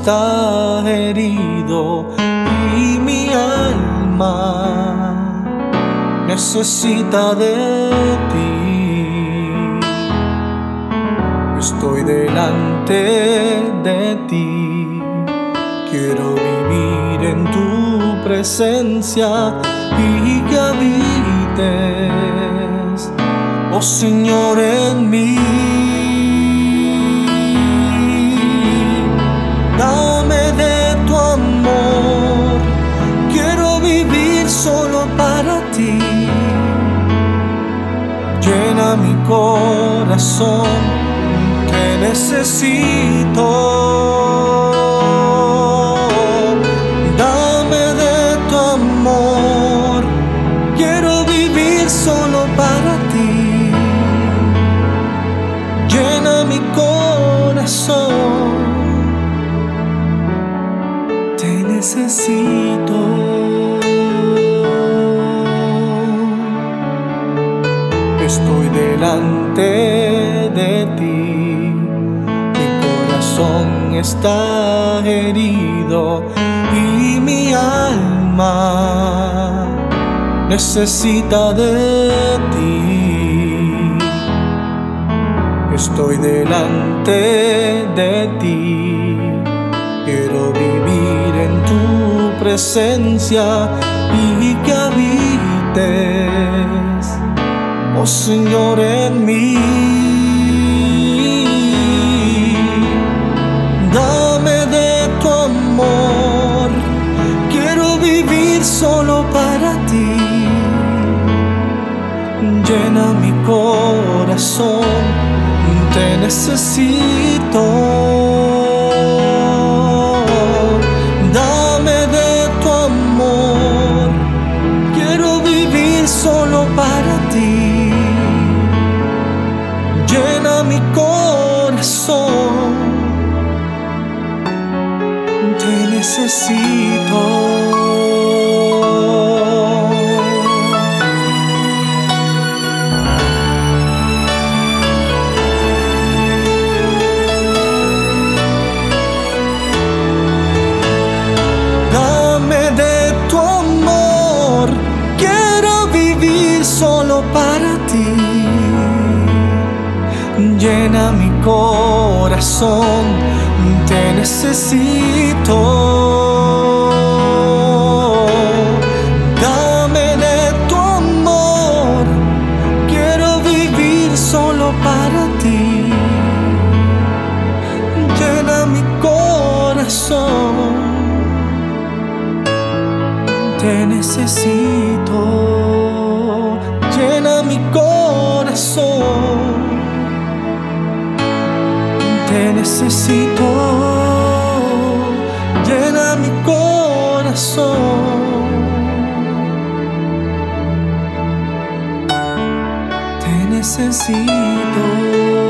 está herido y mi alma necesita de ti. Estoy delante de ti, quiero vivir en tu presencia y que habites, oh Señor, en mí. Dame de tu amor, quiero vivir solo para ti. Llena mi corazón, te necesito. Dame de tu amor, quiero vivir solo para ti. Llena mi corazón, te necesito. Estoy delante de ti, mi corazón está herido y mi alma necesita de ti. Estoy delante de ti, quiero vivir en tu presencia y que habites, oh Señor, en mí. Dame de tu amor, quiero vivir solo para ti. Llena mi corazón, te necesito. Dame de tu amor, quiero vivir solo para ti. Llena mi corazón, te necesito. Dame de tu amor, quiero vivir solo para ti. Llena mi corazón, te necesito. Dame de tu amor, quiero vivir solo para ti. Llena mi corazón, te necesito. Llena mi corazón, te necesito. Llena mi corazón, te necesito.